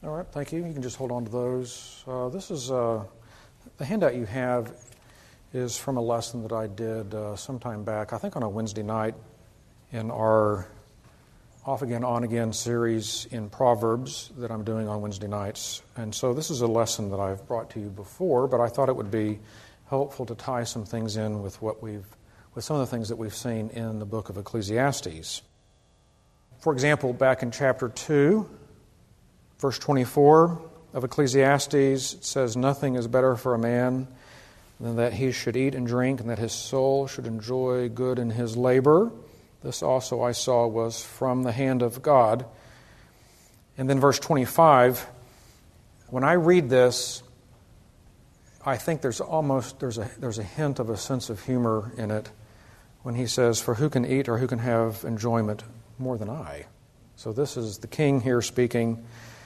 All right, thank you. You can just hold on to those. This is the handout you have is from a lesson that I did some time back, I think on a Wednesday night in our Off Again, On Again series in Proverbs that I'm doing on Wednesday nights. And so this is a lesson that I've brought to you before, but I thought it would be helpful to tie some things in with with some of the things that we've seen in the book of Ecclesiastes. For example, back in chapter 2, verse 24 of Ecclesiastes, it says, "Nothing is better for a man than that he should eat and drink, and that his soul should enjoy good in his labor. This also I saw was from the hand of God." And then verse 25, when I read this, I think there's a hint of a sense of humor in it when he says, "For who can eat or who can have enjoyment more than I?" So this is the king here speaking,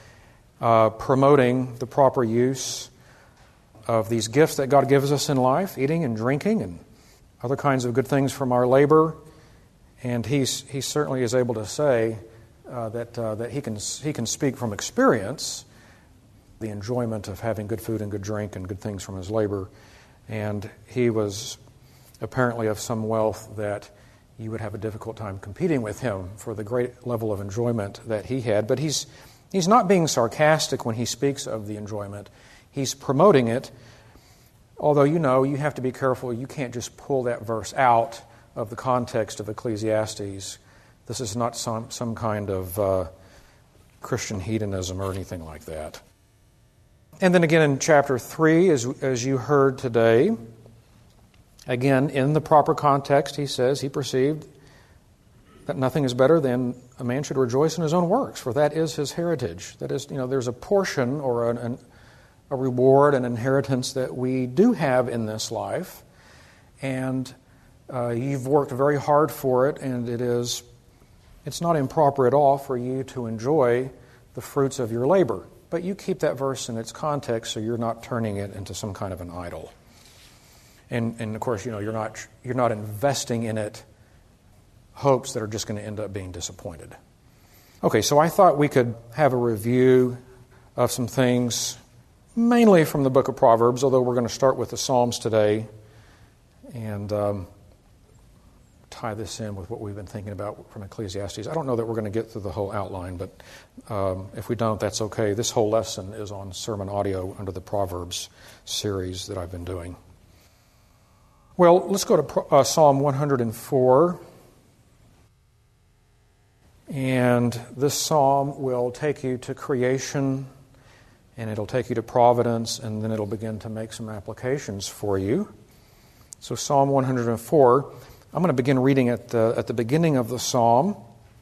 promoting the proper use of these gifts that God gives us in life, eating and drinking and other kinds of good things from our labor. And he certainly is able to say that he can speak from experience the enjoyment of having good food and good drink and good things from his labor. And he was apparently of some wealth that you would have a difficult time competing with him for the great level of enjoyment that he had. But he's not being sarcastic when he speaks of the enjoyment. He's promoting it, although you have to be careful. You can't just pull that verse out of the context of Ecclesiastes. This is not some kind of Christian hedonism or anything like that. And then again in chapter 3, as you heard today, again, in the proper context, he says he perceived that nothing is better than a man should rejoice in his own works, for that is his heritage. That is, there's a portion or a reward, an inheritance that we do have in this life, and you've worked very hard for it, and it's not improper at all for you to enjoy the fruits of your labor. But you keep that verse in its context so you're not turning it into some kind of an idol. And of course, you're not investing in it hopes that are just going to end up being disappointed. Okay, so I thought we could have a review of some things, mainly from the book of Proverbs, although we're going to start with the Psalms today and tie this in with what we've been thinking about from Ecclesiastes. I don't know that we're going to get through the whole outline, but if we don't, that's okay. This whole lesson is on sermon audio under the Proverbs series that I've been doing. Well, let's go to Psalm 104. And this psalm will take you to creation, and it'll take you to providence, and then it'll begin to make some applications for you. So Psalm 104, I'm going to begin reading at the beginning of the psalm.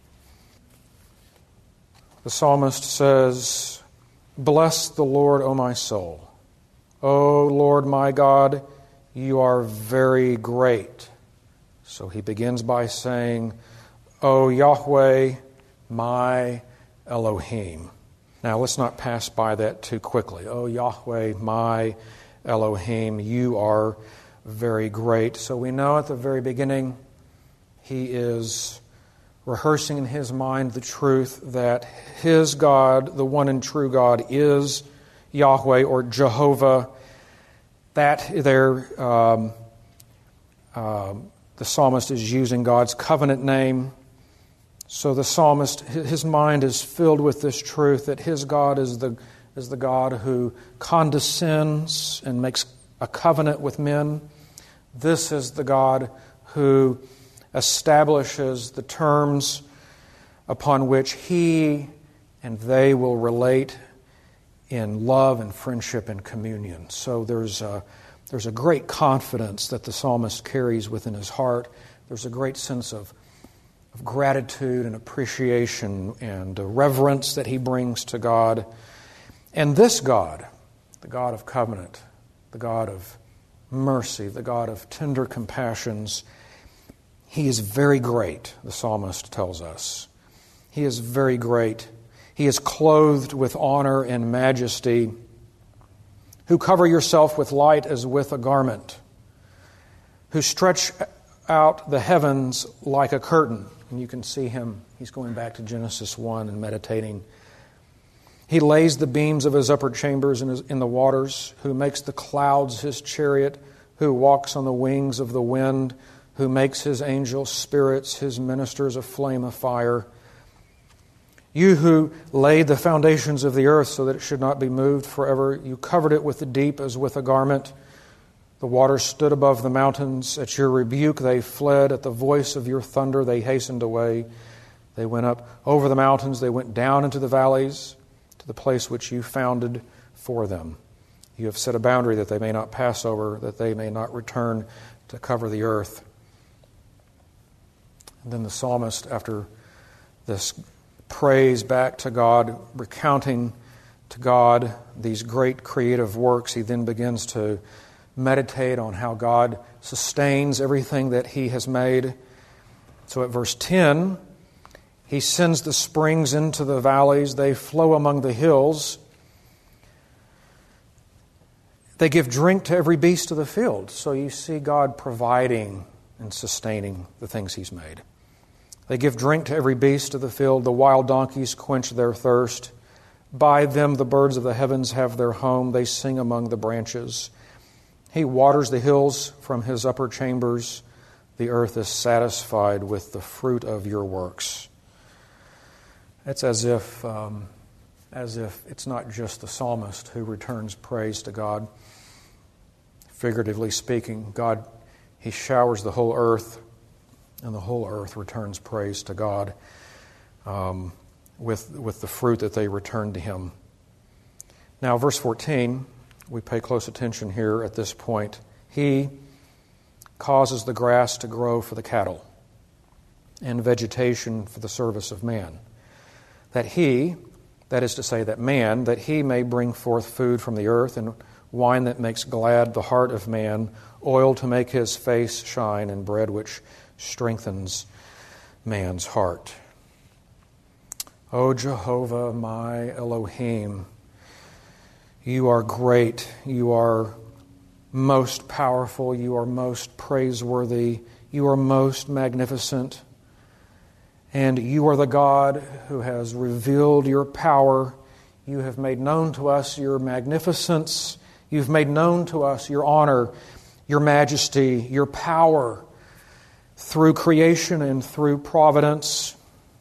The psalmist says, "Bless the Lord, O my soul. O Lord my God, you are very great." So he begins by saying, "O Yahweh, my Elohim." Now let's not pass by that too quickly. "O Yahweh, my Elohim, you are very great." So we know at the very beginning he is rehearsing in his mind the truth that his God, the one and true God, is Yahweh or Jehovah. That there, the psalmist is using God's covenant name. So the psalmist, his mind is filled with this truth that his God is the God who condescends and makes a covenant with men. This is the God who establishes the terms upon which he and they will relate in love and friendship and communion. So there's a great confidence that the psalmist carries within his heart. There's a great sense of gratitude and appreciation and reverence that he brings to God. And this God, the God of covenant, the God of mercy, the God of tender compassions, he is very great, the psalmist tells us. He is very great. He is clothed with honor and majesty, who cover yourself with light as with a garment, who stretch out the heavens like a curtain. And you can see him, he's going back to Genesis 1 and meditating. He lays the beams of his upper chambers in the waters, who makes the clouds his chariot, who walks on the wings of the wind, who makes his angels spirits, his ministers a flame of fire. You who laid the foundations of the earth so that it should not be moved forever, you covered it with the deep as with a garment. The waters stood above the mountains. At your rebuke they fled. At the voice of your thunder they hastened away. They went up over the mountains. They went down into the valleys, to the place which you founded for them. You have set a boundary that they may not pass over, that they may not return to cover the earth. And then the psalmist, after this praise back to God, recounting to God these great creative works, he then begins to meditate on how God sustains everything that He has made. So at verse 10, He sends the springs into the valleys. They flow among the hills. They give drink to every beast of the field. So you see God providing and sustaining the things He's made. They give drink to every beast of the field. The wild donkeys quench their thirst. By them the birds of the heavens have their home. They sing among the branches. He waters the hills from His upper chambers. The earth is satisfied with the fruit of your works. It's as if it's not just the psalmist who returns praise to God. Figuratively speaking, God, He showers the whole earth, and the whole earth returns praise to God with the fruit that they return to Him. Now, verse 14, we pay close attention here at this point. He causes the grass to grow for the cattle and vegetation for the service of man. That He, that is to say that man, that He may bring forth food from the earth and wine that makes glad the heart of man, oil to make his face shine, and bread which strengthens man's heart. O Jehovah, my Elohim, You are great, You are most powerful, You are most praiseworthy, You are most magnificent, and You are the God who has revealed Your power. You have made known to us Your magnificence. You've made known to us Your honor, Your majesty, Your power through creation and through providence.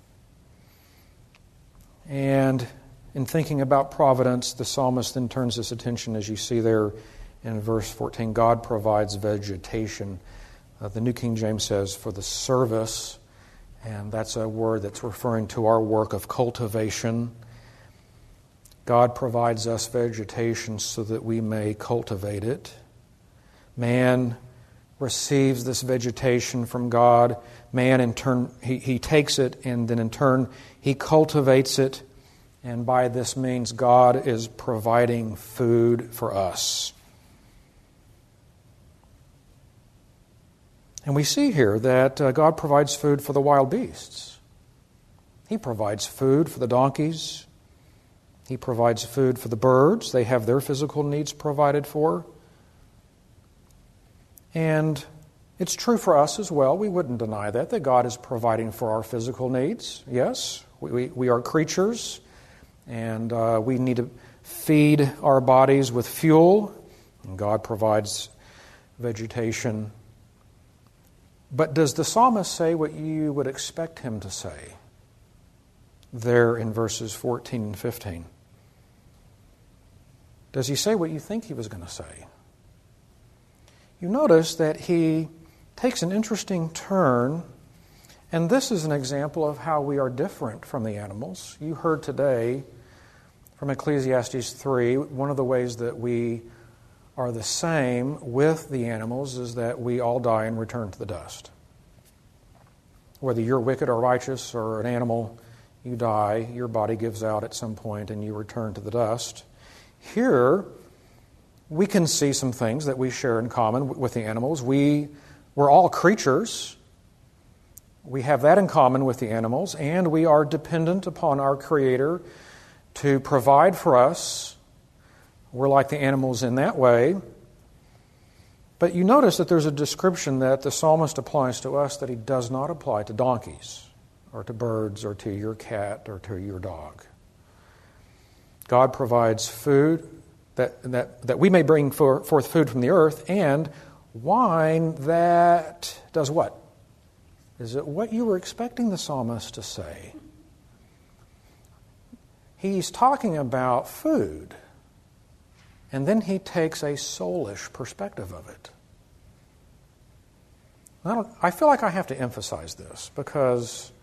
And in thinking about providence, the psalmist then turns his attention, as you see there in verse 14, God provides vegetation. The New King James says, for the service, and that's a word that's referring to our work of cultivation. God provides us vegetation so that we may cultivate it. Man receives this vegetation from God. Man, in turn, he takes it, and then in turn, he cultivates it. And by this means, God is providing food for us. And we see here that God provides food for the wild beasts. He provides food for the donkeys. He provides food for the birds. They have their physical needs provided for. And it's true for us as well. We wouldn't deny that God is providing for our physical needs. Yes, we are creatures, and we need to feed our bodies with fuel, and God provides vegetation. But does the psalmist say what you would expect him to say there in verses 14 and 15? Does he say what you think he was going to say? You notice that he takes an interesting turn, and this is an example of how we are different from the animals. You heard today from Ecclesiastes 3, one of the ways that we are the same with the animals is that we all die and return to the dust. Whether you're wicked or righteous or an animal, you die, your body gives out at some point, and you return to the dust. Here, we can see some things that we share in common with the animals. We're all creatures. We have that in common with the animals, and we are dependent upon our Creator to provide for us. We're like the animals in that way. But you notice that there's a description that the psalmist applies to us that he does not apply to donkeys or to birds or to your cat or to your dog. God provides food that we may bring forth food from the earth, and wine that does what? Is it what you were expecting the psalmist to say? He's talking about food, and then he takes a soulish perspective of it. I feel like I have to emphasize this because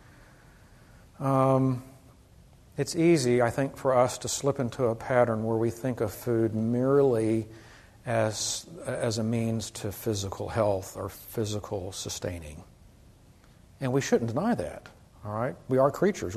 it's easy, I think, for us to slip into a pattern where we think of food merely as a means to physical health or physical sustaining. And we shouldn't deny that, all right? We are creatures.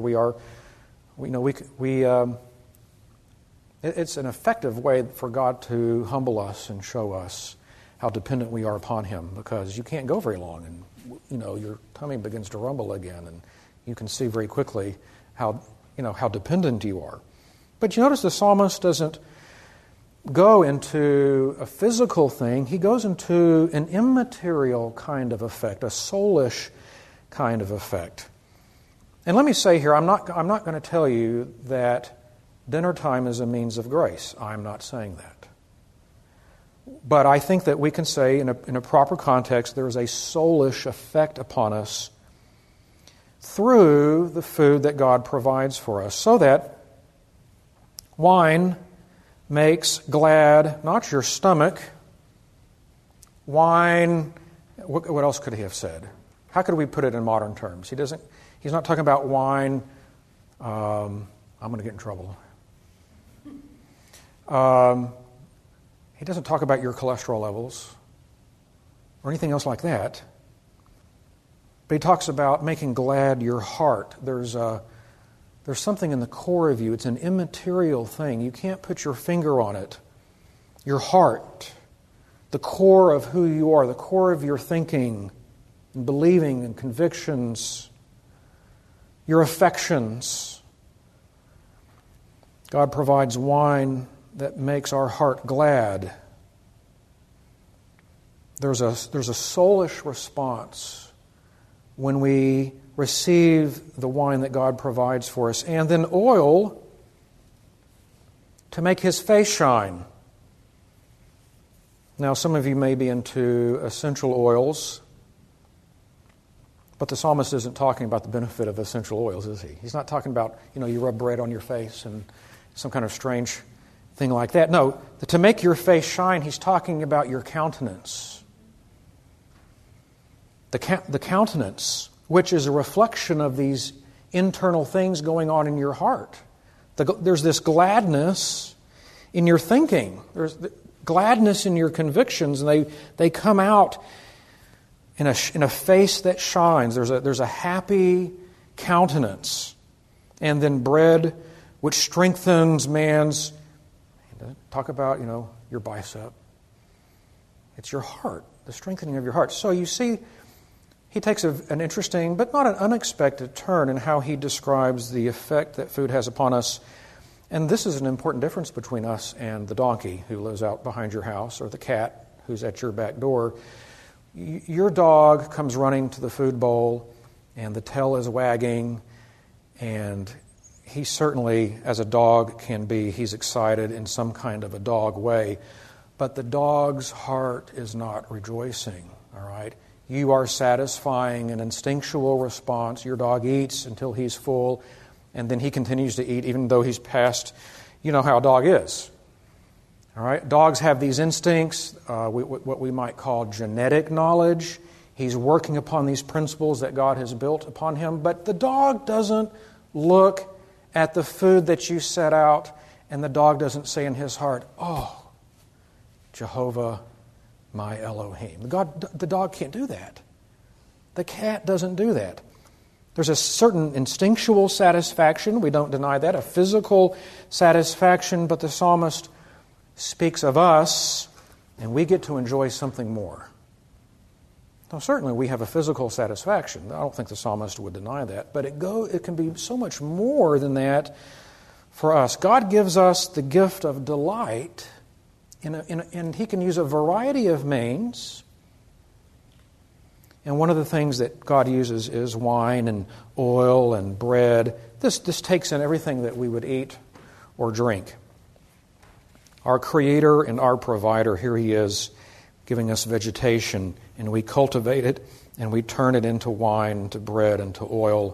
It's an effective way for God to humble us and show us how dependent we are upon Him, because you can't go very long and, your tummy begins to rumble again, and you can see very quickly how dependent you are. But you notice the psalmist doesn't go into a physical thing. He goes into an immaterial kind of effect, a soulish kind of effect. And let me say here, I'm not going to tell you that dinner time is a means of grace. I'm not saying that. But I think that we can say in a proper context there is a soulish effect upon us through the food that God provides for us, so that wine makes glad not your stomach. Wine, what else could he have said? How could we put it in modern terms? He's not talking about wine. I'm going to get in trouble. He doesn't talk about your cholesterol levels or anything else like that. But he talks about making glad your heart. There's something in the core of you. It's an immaterial thing. You can't put your finger on it. Your heart, the core of who you are, the core of your thinking and believing and convictions, your affections. God provides wine that makes our heart glad. There's a soulish response when we receive the wine that God provides for us, and then oil to make His face shine. Now, some of you may be into essential oils, but the psalmist isn't talking about the benefit of essential oils, is he? He's not talking about, you rub bread on your face and some kind of strange thing like that. No, to make your face shine, he's talking about your countenance. The countenance, which is a reflection of these internal things going on in your heart. There's this gladness in your thinking. There's gladness in your convictions, and they come out in a face that shines. There's a happy countenance. And then bread, which strengthens man's... Talk about, your bicep. It's your heart, the strengthening of your heart. So you see, he takes an interesting, but not an unexpected turn in how he describes the effect that food has upon us. And this is an important difference between us and the donkey who lives out behind your house, or the cat who's at your back door. Your dog comes running to the food bowl, and the tail is wagging, and he certainly, as a dog can be, he's excited in some kind of a dog way. But the dog's heart is not rejoicing, all right? You are satisfying an instinctual response. Your dog eats until he's full, and then he continues to eat even though he's past, how a dog is. All right? Dogs have these instincts, what we might call genetic knowledge. He's working upon these principles that God has built upon him. But the dog doesn't look at the food that you set out, and the dog doesn't say in his heart, "Oh, Jehovah, my Elohim." The dog can't do that. The cat doesn't do that. There's a certain instinctual satisfaction, we don't deny that, a physical satisfaction, but the psalmist speaks of us, and we get to enjoy something more. Now, certainly we have a physical satisfaction. I don't think the psalmist would deny that. But it can be so much more than that for us. God gives us the gift of delight, and He can use a variety of means. And one of the things that God uses is wine and oil and bread. This takes in everything that we would eat or drink. Our Creator and our Provider, here He is giving us vegetation, and we cultivate it, and we turn it into wine, into bread, into oil.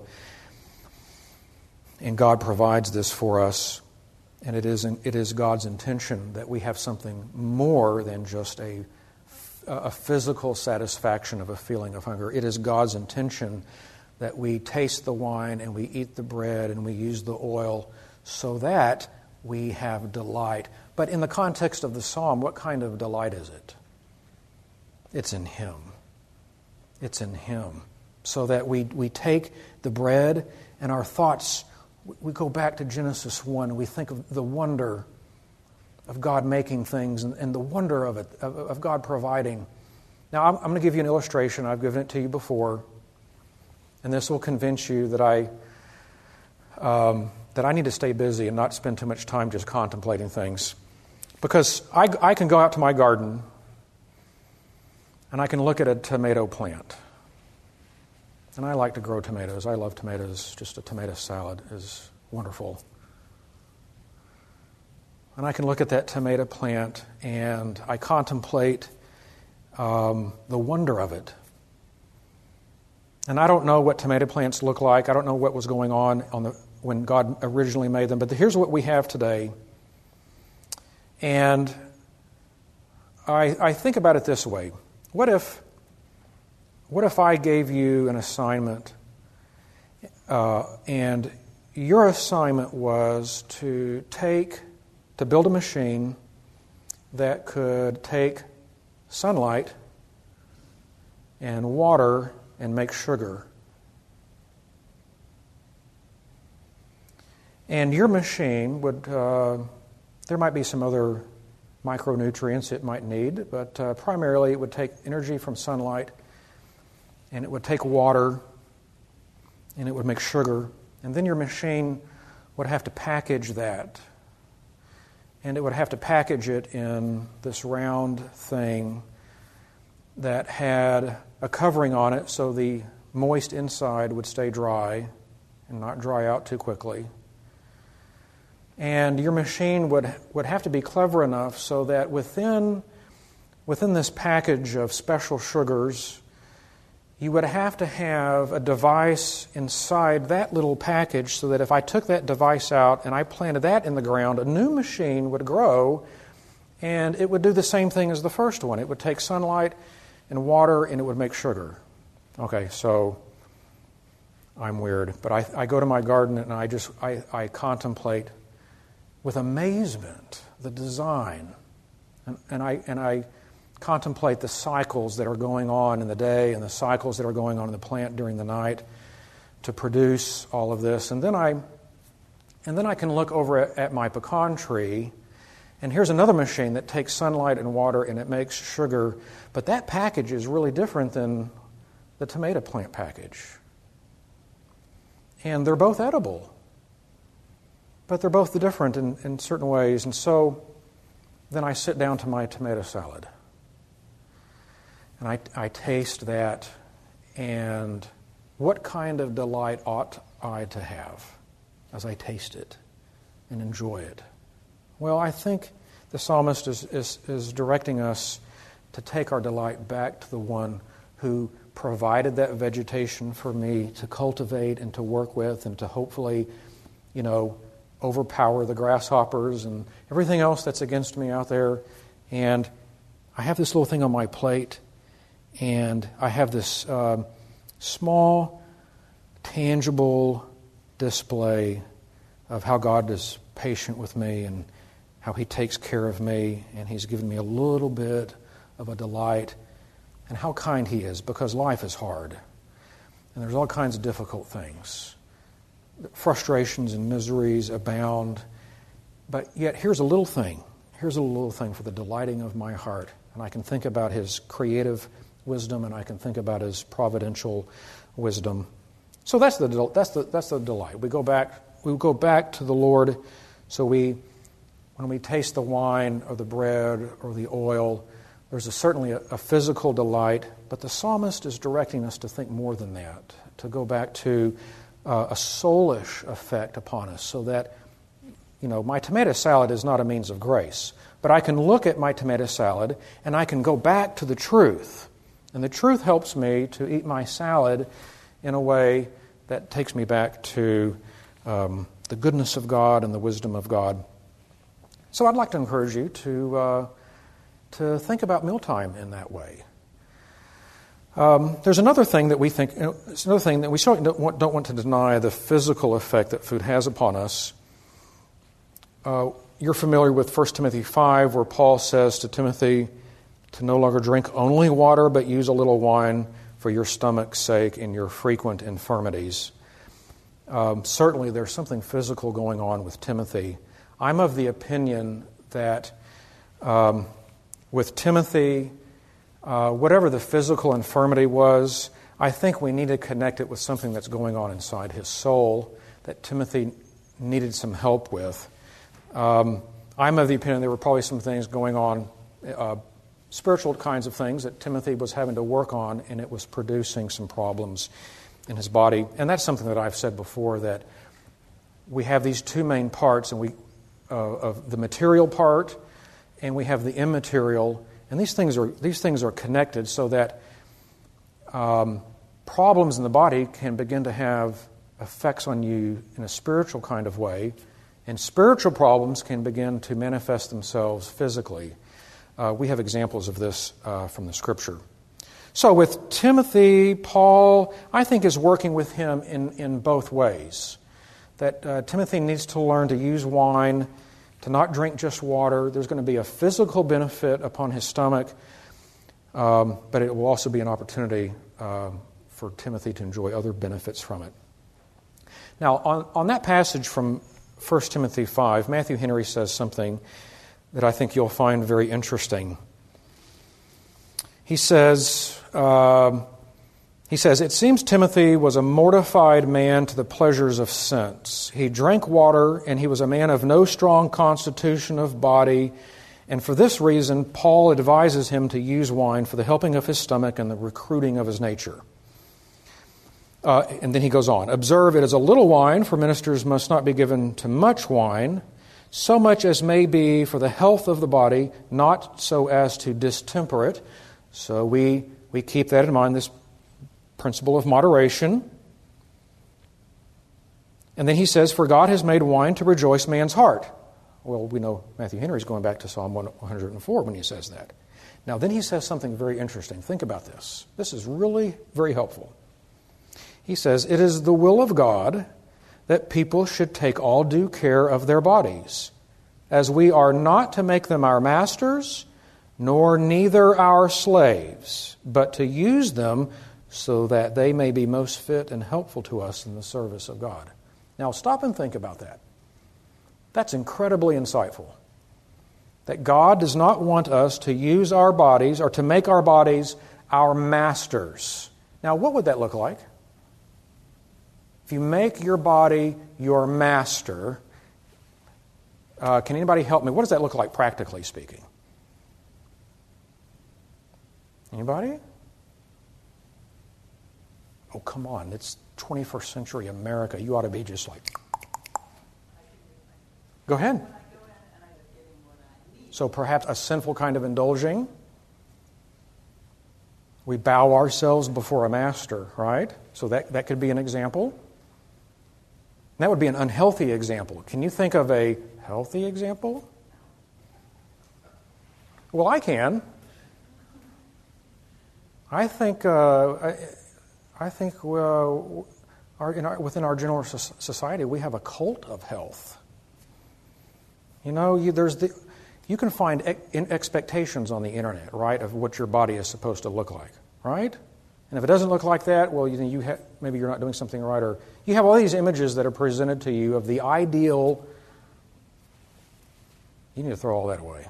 And God provides this for us, and it is God's intention that we have something more than just a physical satisfaction of a feeling of hunger. It is God's intention that we taste the wine and we eat the bread and we use the oil so that we have delight. But in the context of the psalm, what kind of delight is it? It's in Him. It's in Him. So that we take the bread and our thoughts, we go back to Genesis 1 and we think of the wonder of God making things and the wonder of it, of God providing. Now, I'm going to give you an illustration. I've given it to you before, and this will convince you that I need to stay busy and not spend too much time just contemplating things. Because I can go out to my garden and I can look at a tomato plant. And I like to grow tomatoes. I love tomatoes. Just a tomato salad is wonderful. And I can look at that tomato plant and I contemplate the wonder of it. And I don't know what tomato plants look like. I don't know what was going on when God originally made them. But here's what we have today. And I think about it this way. What if I gave you an assignment and your assignment was to build a machine that could take sunlight and water and make sugar. And your machine would, there might be some other micronutrients it might need, but primarily it would take energy from sunlight, and it would take water, and it would make sugar. And then your machine would have to package that. And it would have to package it in this round thing that had a covering on it so the moist inside would stay dry and not dry out too quickly. And your machine would have to be clever enough so that within this package of special sugars, you would have to have a device inside that little package so that if I took that device out and I planted that in the ground, a new machine would grow and it would do the same thing as the first one. It would take sunlight and water and it would make sugar. Okay, so I'm weird, but I go to my garden and I contemplate with amazement the design, and I contemplate the cycles that are going on in the day and the cycles that are going on in the plant during the night to produce all of this. And then I can look over at my pecan tree, and here's another machine that takes sunlight and water and it makes sugar, but that package is really different than the tomato plant package. And they're both edible, but they're both different in certain ways. And so then I sit down to my tomato salad. And I taste that, and what kind of delight ought I to have as I taste it and enjoy it? Well, I think the psalmist is directing us to take our delight back to the one who provided that vegetation for me to cultivate and to work with and to hopefully, overpower the grasshoppers and everything else that's against me out there. And I have this little thing on my plate, and I have this small, tangible display of how God is patient with me and how He takes care of me, and He's given me a little bit of a delight, and how kind He is, because life is hard, and there's all kinds of difficult things. Frustrations and miseries abound, but yet here's a little thing. Here's a little thing for the delighting of my heart, and I can think about His creative wisdom, and I can think about His providential wisdom. So that's the delight. We go back to the Lord. So when we taste the wine or the bread or the oil, there's certainly a physical delight, but the psalmist is directing us to think more than that, to go back to a soulish effect upon us, so that my tomato salad is not a means of grace. But I can look at my tomato salad and I can go back to the truth. And the truth helps me to eat my salad in a way that takes me back to the goodness of God and the wisdom of God. So I'd like to encourage you to think about mealtime in that way. There's another thing that we think. It's another thing that we certainly don't want to deny the physical effect that food has upon us. You're familiar with 1 Timothy 5, where Paul says to Timothy to no longer drink only water, but use a little wine for your stomach's sake and your frequent infirmities. Certainly there's something physical going on with Timothy. I'm of the opinion that with Timothy, whatever the physical infirmity was, I think we need to connect it with something that's going on inside his soul that Timothy needed some help with. I'm of the opinion there were probably some things going on, spiritual kinds of things that Timothy was having to work on, and it was producing some problems in his body. And that's something that I've said before, that we have these two main parts, and of the material part, and we have the immaterial, and these things are connected so that problems in the body can begin to have effects on you in a spiritual kind of way, and spiritual problems can begin to manifest themselves physically. We have examples of this from the Scripture. So with Timothy, Paul, I think, is working with him in both ways. That Timothy needs to learn to use wine, to not drink just water. There's going to be a physical benefit upon his stomach, but it will also be an opportunity for Timothy to enjoy other benefits from it. Now, on that passage from 1 Timothy 5, Matthew Henry says something that I think you'll find very interesting. He says, it seems Timothy was a mortified man to the pleasures of sense. He drank water, and he was a man of no strong constitution of body, and for this reason Paul advises him to use wine for the helping of his stomach and the recruiting of his nature. And then he goes on, observe, it is a little wine, for ministers must not be given to much wine, so much as may be for the health of the body, not so as to distemper it. So we keep that in mind, this principle of moderation. And then he says, for God has made wine to rejoice man's heart. Well, we know Matthew Henry's going back to Psalm 104 when he says that. Now, then he says something very interesting. Think about this. This is really very helpful. He says, it is the will of God that people should take all due care of their bodies, as we are not to make them our masters, nor neither our slaves, but to use them so that they may be most fit and helpful to us in the service of God. Now, stop and think about that. That's incredibly insightful. That God does not want us to use our bodies or to make our bodies our masters. Now, what would that look like? If you make your body your master, can anybody help me? What does that look like practically speaking? Anybody? Oh, come on. It's 21st century America. You ought to be just like... Go ahead. So perhaps a sinful kind of indulging. We bow ourselves before a master, right? So that could be an example. That would be an unhealthy example. Can you think of a healthy example? Well, I can. I think within our general society we have a cult of health. You know, you can find expectations on the internet, right, of what your body is supposed to look like, right? And if it doesn't look like that, well, maybe you're not doing something right, or you have all these images that are presented to you of the ideal. You need to throw all that away.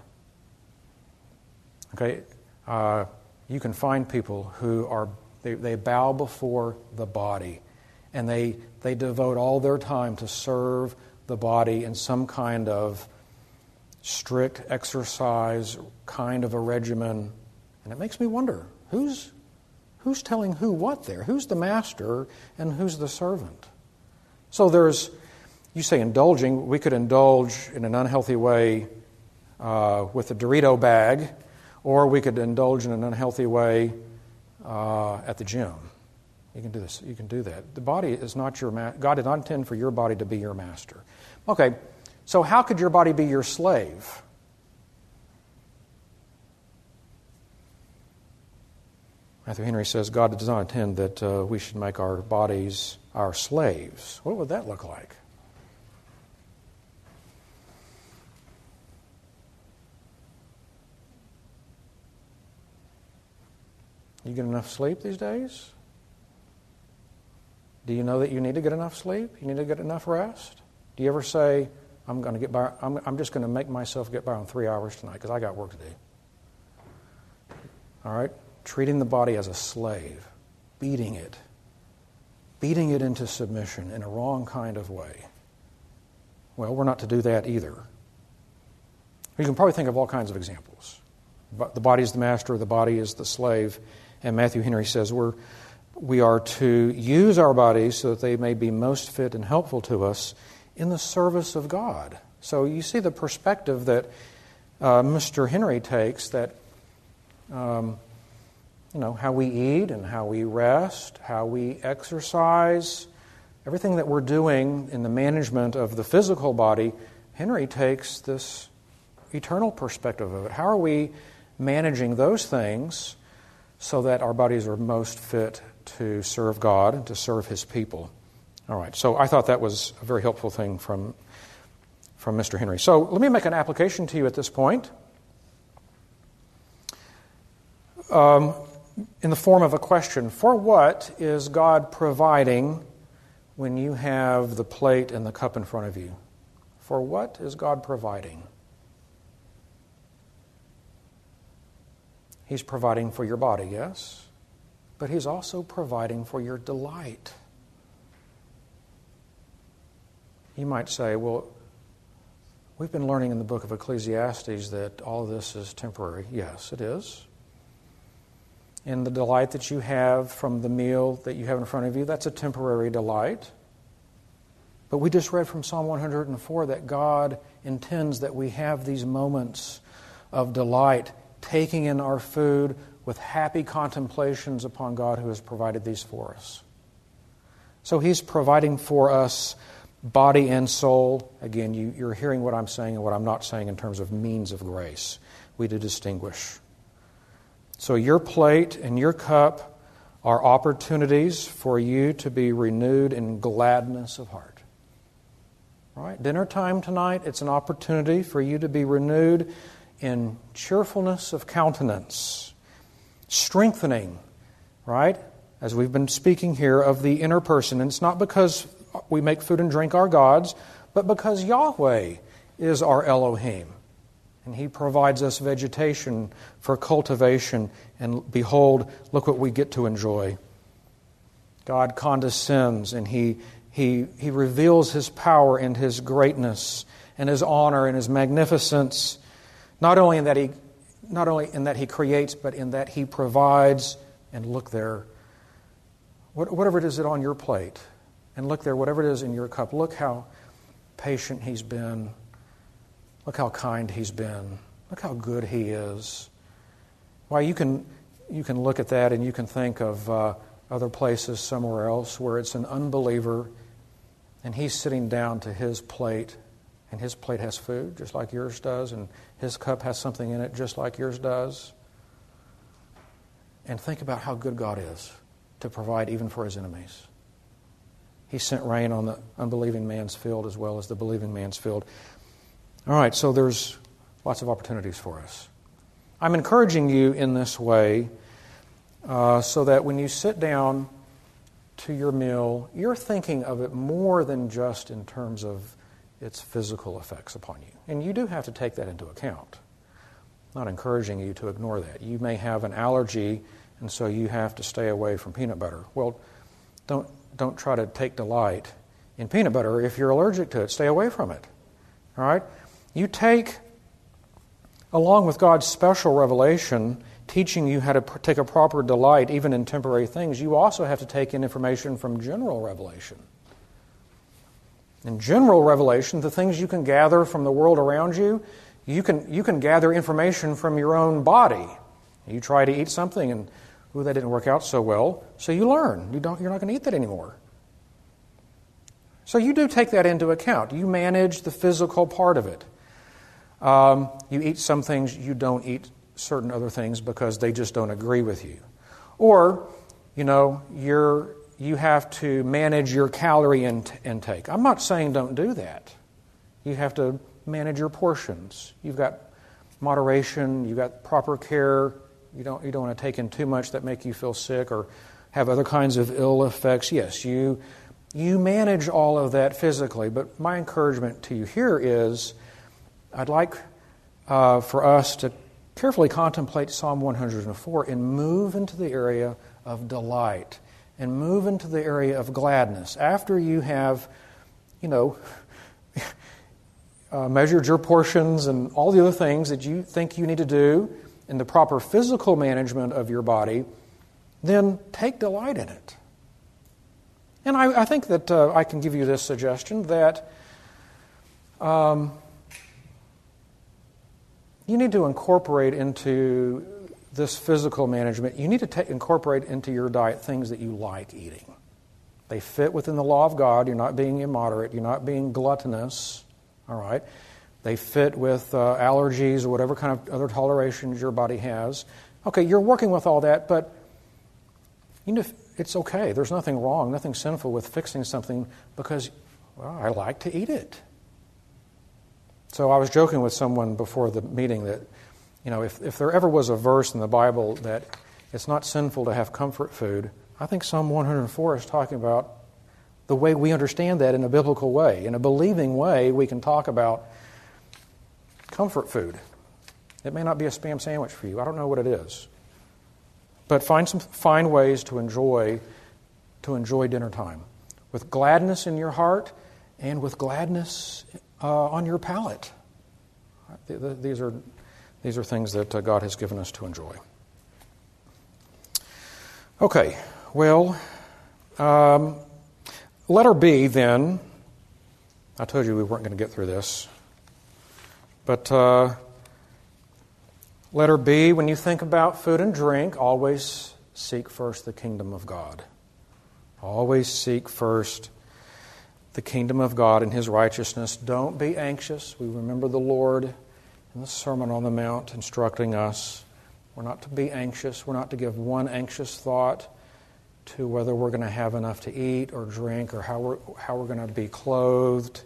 Okay, you can find people who they bow before the body, and they devote all their time to serve the body in some kind of strict exercise, kind of a regimen, and it makes me wonder who's telling who what there? Who's the master and who's the servant? So there's You say indulging, we could indulge in an unhealthy way with a Dorito bag, or we could indulge in an unhealthy way at the gym. You can do this. You can do that. The body is not your God did not intend for your body to be your master. Okay, so how could your body be your slave? Matthew Henry says God does not intend that we should make our bodies our slaves. What would that look like? You get enough sleep these days? Do you know that you need to get enough sleep? You need to get enough rest? Do you ever say, I'm going to get by, I'm just going to make myself get by on 3 hours tonight because I got work to do? All right? Treating the body as a slave, beating it into submission in a wrong kind of way. Well, we're not to do that either. You can probably think of all kinds of examples. But the body is the master, the body is the slave. And Matthew Henry says we are to use our bodies so that they may be most fit and helpful to us in the service of God. So you see the perspective that Mr. Henry takes, that how we eat and how we rest, how we exercise, everything that we're doing in the management of the physical body. Henry takes this eternal perspective of it. How are we managing those things so that our bodies are most fit to serve God and to serve His people? All right, so I thought that was a very helpful thing from Mr. Henry. So let me make an application to you at this point in the form of a question. For what is God providing when you have the plate and the cup in front of you? For what is God providing? He's providing for your body, yes, but He's also providing for your delight. You might say, well, we've been learning in the book of Ecclesiastes that all of this is temporary. Yes, it is. And the delight that you have from the meal that you have in front of you, that's a temporary delight. But we just read from Psalm 104 that God intends that we have these moments of delight, taking in our food with happy contemplations upon God who has provided these for us. So He's providing for us body and soul. Again, you're hearing what I'm saying and what I'm not saying in terms of means of grace. We do distinguish. So your plate and your cup are opportunities for you to be renewed in gladness of heart. All right? Dinner time tonight, it's an opportunity for you to be renewed in cheerfulness of countenance, strengthening, right? As we've been speaking here of the inner person. And it's not because we make food and drink our gods, but because Yahweh is our Elohim. And He provides us vegetation for cultivation. And behold, look what we get to enjoy. God condescends and He reveals His power and His greatness and His honor and His magnificence. Not only in that He creates, but in that He provides. And look there, whatever it is on your plate, and look there, whatever it is in your cup. Look how patient He's been. Look how kind He's been. Look how good He is. Why, you can look at that and you can think of other places somewhere else where it's an unbeliever and he's sitting down to his plate, and his plate has food just like yours does, and his cup has something in it just like yours does. And think about how good God is to provide even for His enemies. He sent rain on the unbelieving man's field as well as the believing man's field. All right, so there's lots of opportunities for us. I'm encouraging you in this way so that when you sit down to your meal, you're thinking of it more than just in terms of its physical effects upon you. And you do have to take that into account. I'm not encouraging you to ignore that. You may have an allergy, and so you have to stay away from peanut butter. Well, don't try to take delight in peanut butter if you're allergic to it. Stay away from it. All right? You take, along with God's special revelation, teaching you how to take a proper delight even in temporary things, you also have to take in information from general revelation. In general revelation, the things you can gather from the world around you, you can gather information from your own body. You try to eat something and, ooh, that didn't work out so well, so you learn. You're not going to eat that anymore. So you do take that into account. You manage the physical part of it. You eat some things, you don't eat certain other things because they just don't agree with you. Or, you have to manage your calorie intake. I'm not saying don't do that. You have to manage your portions. You've got moderation, you've got proper care. You don't want to take in too much that make you feel sick or have other kinds of ill effects. Yes, you manage all of that physically, but my encouragement to you here is I'd like for us to carefully contemplate Psalm 104 and move into the area of delight and move into the area of gladness. After you have, measured your portions and all the other things that you think you need to do in the proper physical management of your body, then take delight in it. And I think that I can give you this suggestion that you need to incorporate into this physical management, you need to incorporate into your diet things that you like eating. They fit within the law of God. You're not being immoderate. You're not being gluttonous. All right? They fit with allergies or whatever kind of other tolerations your body has. Okay, you're working with all that, but it's okay. There's nothing wrong, nothing sinful with fixing something because, I like to eat it. So I was joking with someone before the meeting that, if there ever was a verse in the Bible that it's not sinful to have comfort food, I think Psalm 104 is talking about the way we understand that in a biblical way. In a believing way, we can talk about comfort food. It may not be a Spam sandwich for you. I don't know what it is. But find ways to enjoy dinner time with gladness in your heart and with gladness on your palate. These are things that God has given us to enjoy. Okay, well, letter B then. I told you we weren't going to get through this. But letter B, when you think about food and drink, always seek first the kingdom of God. Always seek first the kingdom of God and His righteousness. Don't be anxious. We remember the Lord in the Sermon on the Mount instructing us. We're not to be anxious. We're not to give one anxious thought to whether we're going to have enough to eat or drink or how we're going to be clothed.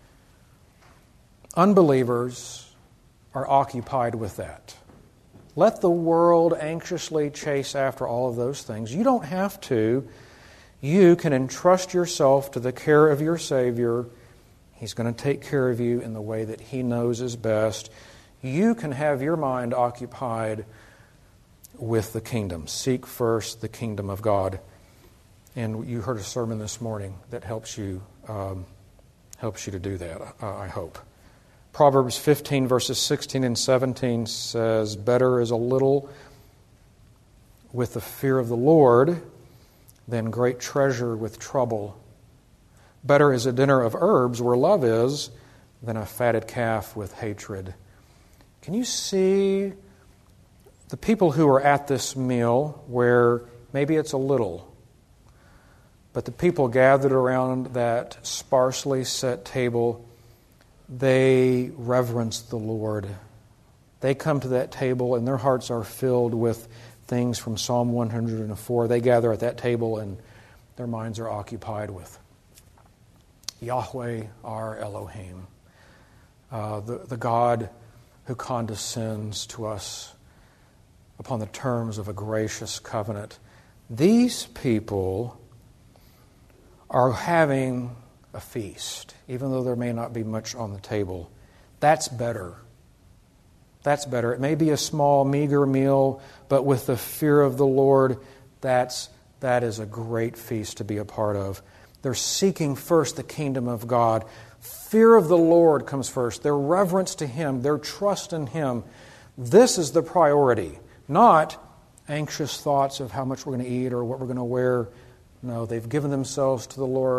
Unbelievers are occupied with that. Let the world anxiously chase after all of those things. You don't have to. You can entrust yourself to the care of your Savior. He's going to take care of you in the way that He knows is best. You can have your mind occupied with the kingdom. Seek first the kingdom of God. And you heard a sermon this morning that helps you to do that, I hope. Proverbs 15, verses 16 and 17 says, "Better is a little with the fear of the Lord than great treasure with trouble. Better is a dinner of herbs where love is than a fatted calf with hatred." Can you see the people who are at this meal where maybe it's a little, but the people gathered around that sparsely set table, they reverence the Lord. They come to that table and their hearts are filled with things from Psalm 104. They gather at that table and their minds are occupied with Yahweh our Elohim, the God who condescends to us upon the terms of a gracious covenant. These people are having a feast, even though there may not be much on the table. That's better. That's better. It may be a small, meager meal, but with the fear of the Lord, that is a great feast to be a part of. They're seeking first the kingdom of God. Fear of the Lord comes first. Their reverence to Him, their trust in Him. This is the priority, not anxious thoughts of how much we're going to eat or what we're going to wear. No, they've given themselves to the Lord.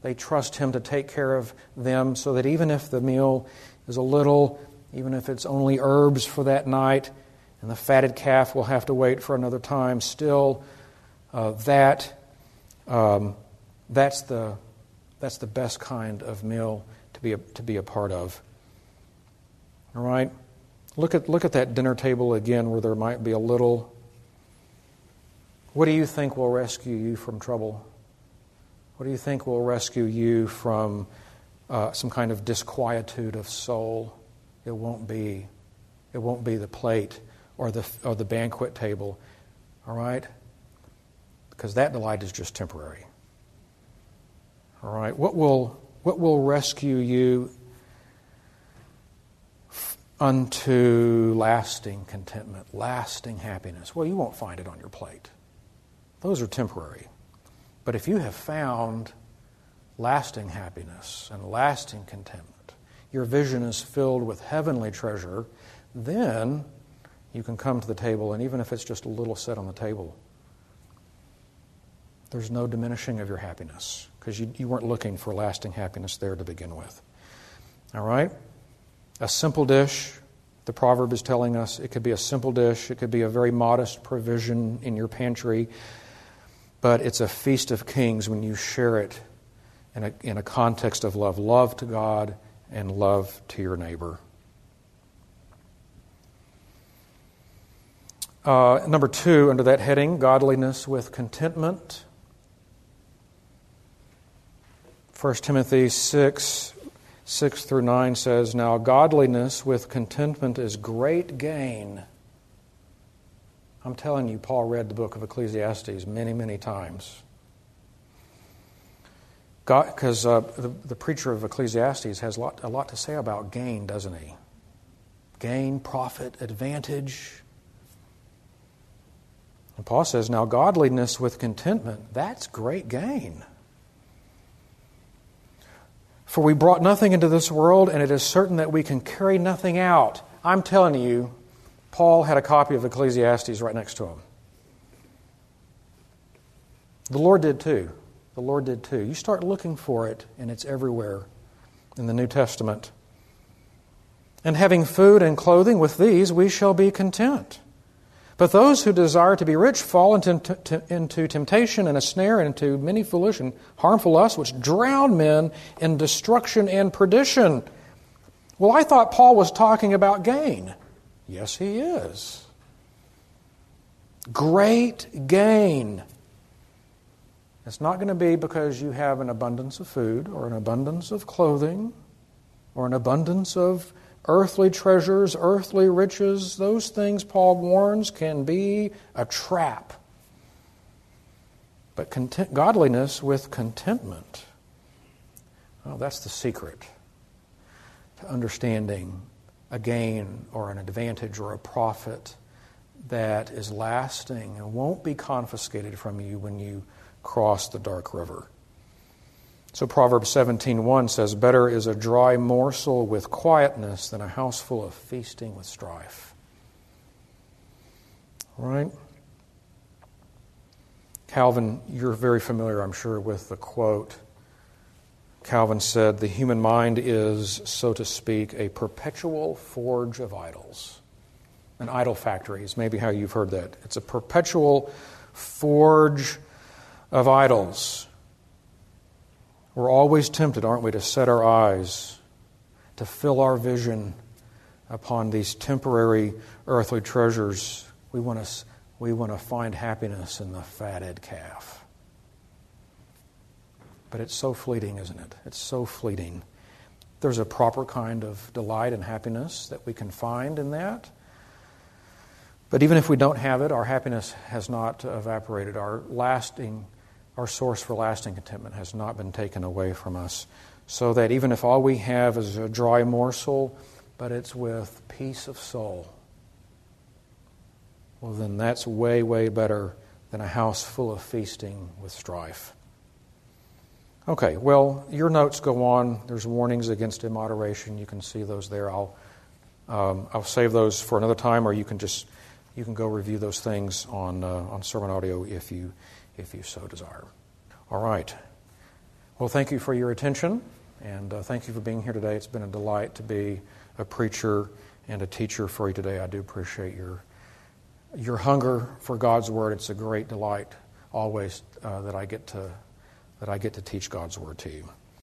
They trust Him to take care of them so that even if the meal is a little, even if it's only herbs for that night, and the fatted calf will have to wait for another time, still that's the best kind of meal to be a part of. All right? Look at that dinner table again where there might be a little. What do you think will rescue you from trouble? What do you think will rescue you from some kind of disquietude of soul? It won't be the plate or the banquet table. All right? Because that delight is just temporary. All right? What will rescue you unto lasting contentment, lasting happiness? Well, you won't find it on your plate. Those are temporary. But if you have found lasting happiness and lasting contentment, your vision is filled with heavenly treasure, then you can come to the table, and even if it's just a little set on the table, there's no diminishing of your happiness because you weren't looking for lasting happiness there to begin with. All right? A simple dish, the proverb is telling us, it could be a simple dish, it could be a very modest provision in your pantry, but it's a feast of kings when you share it in a context of love. Love to God and love to your neighbor. Number 2, under that heading, godliness with contentment. 1 Timothy 6:6-9 says, "Now godliness with contentment is great gain." I'm telling you, Paul read the book of Ecclesiastes many, many times. Because the preacher of Ecclesiastes has a lot to say about gain, doesn't he? Gain, profit, advantage. And Paul says, now godliness with contentment, that's great gain. For we brought nothing into this world, and it is certain that we can carry nothing out. I'm telling you, Paul had a copy of Ecclesiastes right next to him. The Lord did too. The Lord did too. You start looking for it, and it's everywhere in the New Testament. And having food and clothing, with these we shall be content. But those who desire to be rich fall into temptation and a snare, and into many foolish and harmful lusts, which drown men in destruction and perdition. Well, I thought Paul was talking about gain. Yes, he is. Great gain. It's not going to be because you have an abundance of food or an abundance of clothing or an abundance of earthly treasures, earthly riches. Those things, Paul warns, can be a trap. But godliness with contentment, well, that's the secret to understanding a gain or an advantage or a profit that is lasting and won't be confiscated from you when you cross the dark river. So Proverbs 17:1 says, "Better is a dry morsel with quietness than a house full of feasting with strife." All right? Calvin, you're very familiar, I'm sure, with the quote. Calvin said, "The human mind is, so to speak, a perpetual forge of idols." An idol factory is maybe how you've heard that. It's a perpetual forge of idols. We're always tempted, aren't we, to set our eyes, to fill our vision upon these temporary earthly treasures. We want to find happiness in the fatted calf. But it's so fleeting, isn't it? It's so fleeting. There's a proper kind of delight and happiness that we can find in that. But even if we don't have it, our happiness has not evaporated. Our source for lasting contentment has not been taken away from us. So that even if all we have is a dry morsel, but it's with peace of soul, well, then that's way, way better than a house full of feasting with strife. Okay, well, your notes go on. There's warnings against immoderation. You can see those there. I'll save those for another time, or you can go review those things on sermon audio if you so desire. All right. Well, thank you for your attention, and thank you for being here today. It's been a delight to be a preacher and a teacher for you today. I do appreciate your hunger for God's Word. It's a great delight always that I get to teach God's Word to you.